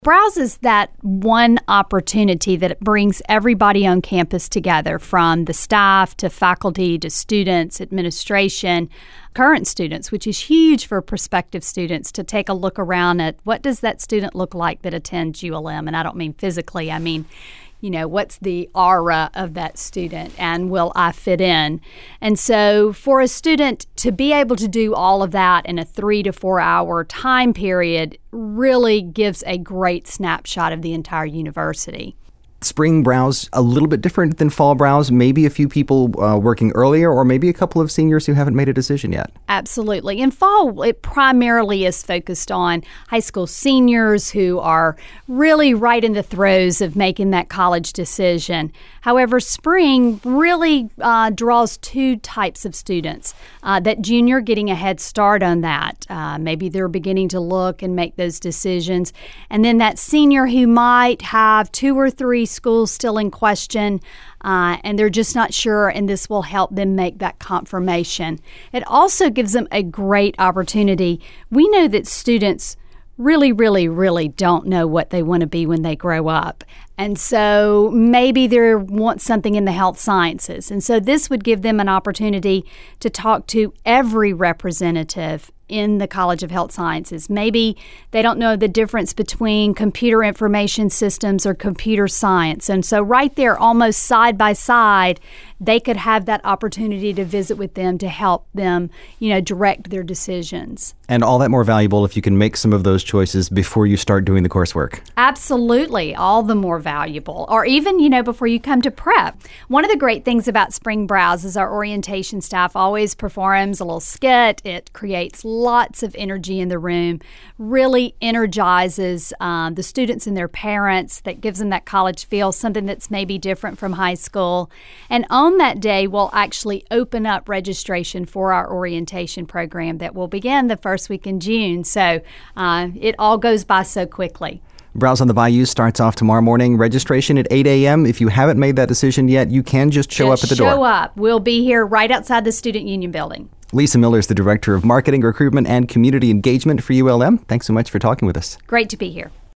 Browse is that one opportunity that brings everybody on campus together, from the staff to faculty to students, administration, current students, which is huge for prospective students to take a look around at what does that student look like that attends ULM. And I don't mean physically, I mean, what's the aura of that student and will I fit in? And so for a student to be able to do all of that in a 3 to 4 hour time period really gives a great snapshot of the entire university. Spring Browse a little bit different than Fall Browse, maybe a few people working earlier, or maybe a couple of seniors who haven't made a decision yet. Absolutely. In Fall, it primarily is focused on high school seniors who are really right in the throes of making that college decision. However, Spring really draws two types of students. That junior getting a head start on that. Maybe they're beginning to look and make those decisions. And then that senior who might have 2 or 3 schools still in question, and they're just not sure, and this will help them make that confirmation. It also gives them a great opportunity. We know that students really, really, really don't know what they want to be when they grow up. And so maybe they want something in the health sciences. And so this would give them an opportunity to talk to every representative in the College of Health Sciences. Maybe they don't know the difference between computer information systems or computer science. And so right there, almost side by side, they could have that opportunity to visit with them to help them, direct their decisions. And all that more valuable if you can make some of those choices before you start doing the coursework. Absolutely. All the more valuable. Or even, before you come to prep. One of the great things about Spring Browse is our orientation staff always performs a little skit. It creates lots of energy in the room, really energizes the students and their parents, that gives them that college feel, something that's maybe different from high school. And on that day, we'll actually open up registration for our orientation program that will begin the first week in June. So it all goes by so quickly. Browse on the Bayou starts off tomorrow morning. Registration at 8 a.m. If you haven't made that decision yet, you can just show up at the door. Show up. We'll be here right outside the Student Union building. Lisa Miller is the Director of Marketing, Recruitment, and Community Engagement for ULM. Thanks so much for talking with us. Great to be here.